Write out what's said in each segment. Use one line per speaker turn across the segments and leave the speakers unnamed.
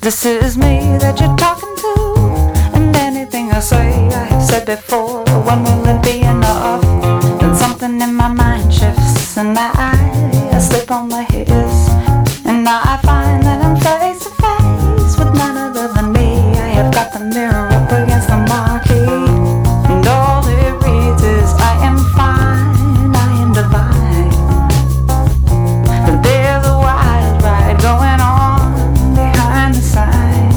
This is me that you're talking to, and anything I say I have said before. When will it be enough? Then something in my mind shifts, and I slip on my hips, and now I find that I'm face to face with none other than me. I have got the mirror up against the marquee, and all it reads is I am fine, I am divine. But there's a wild ride going on behind the sign.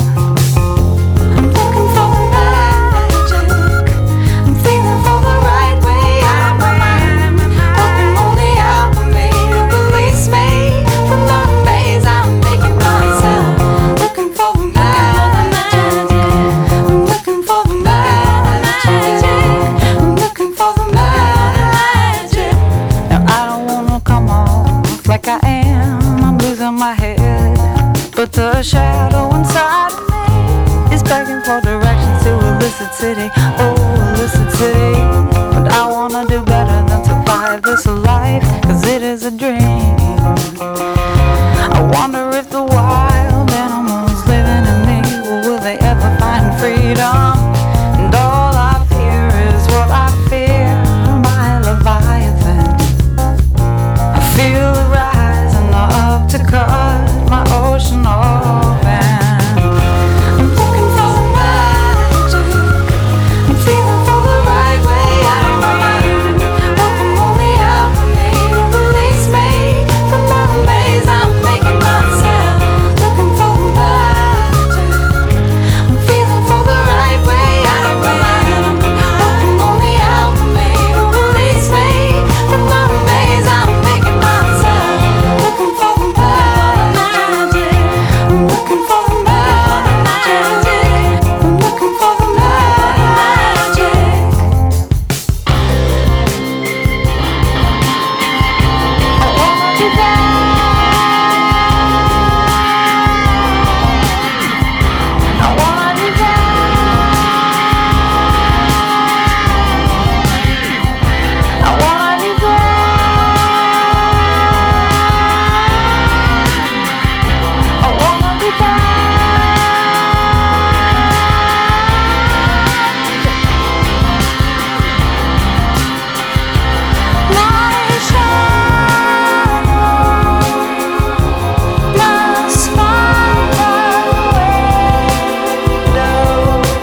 I'm looking for the magic, I'm feeling for the right way out of my mind. Looking only out for me to release me from the maze I'm making myself. Looking for the magic, I'm looking for the magic, I'm looking for the magic. Now I don't wanna come off like I am, I'm losing my head, but the shadow inside of me is begging for directions to illicit city, oh illicit city. But I wanna do better than survive this life, cause it is a dream. I wonder if the wild animals living in me, will they ever find freedom? And all I fear is what I fear, my Leviathan. I feel it rising up to cut my ocean open. I'm looking for the magic, I'm feeling for the right way out of my mind. Looking only out for me to release me from the maze I'm making myself. Looking for the magic, I'm feeling for the right way out of my mind. Looking only out for me to release me from the maze I'm making myself. Looking for the magic, I'm looking for the magic, I'm looking for the magic. I wanna be back. I wanna be back. I wanna be back. I wanna be back. My shadow must find a window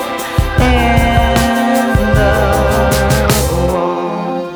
in the wall.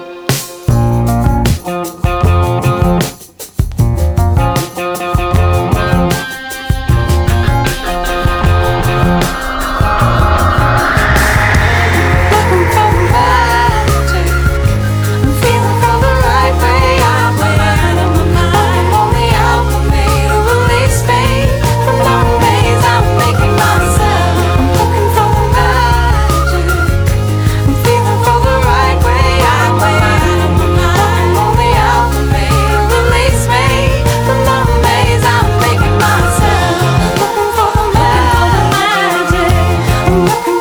Looking for the magic, I'm feeling for the right way out of my mind. Looking only out for me to release me from the maze I'm making myself. I'm looking for the magic, I'm feeling for the right way out of my mind. Looking only out for me to release me from the maze I'm making myself. Looking for the magic, I'm looking